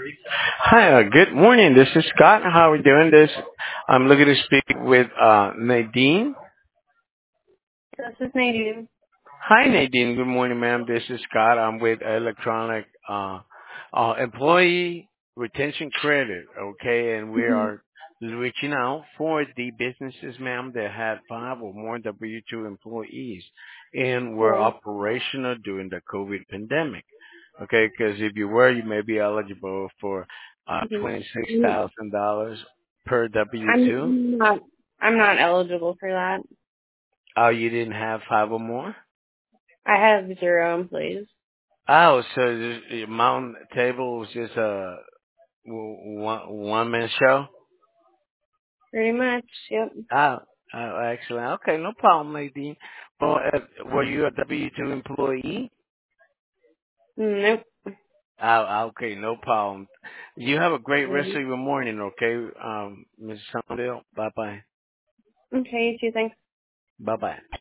Hi, good morning. This is Scott. How are we doing this? I'm looking to speak with Nadine. This is Nadine. Hi, Nadine. Good morning, ma'am. This is Scott. I'm with Electronic Employee Retention Credit, okay? And we Mhm. are reaching out for the businesses, ma'am, that had 5 or more W-2 employees and were Right. operational during the COVID pandemic. Okay, because if you were, you may be eligible for Mhm. $26,000 per W-2. I'm not. I'm not eligible for that. Oh, you didn't have 5 or more? I have 0 employees. Oh, so the Mountain Table was just a one man show? Pretty much. Yep. Oh, oh, excellent. Okay, no problem, Nadine. Well, were you a W-2 employee? Nope. Oh, okay, no problem. You have a great rest Mhm. of your morning, okay, Ms. Summerville? Bye-bye. Okay. You too. Thanks. Bye-bye.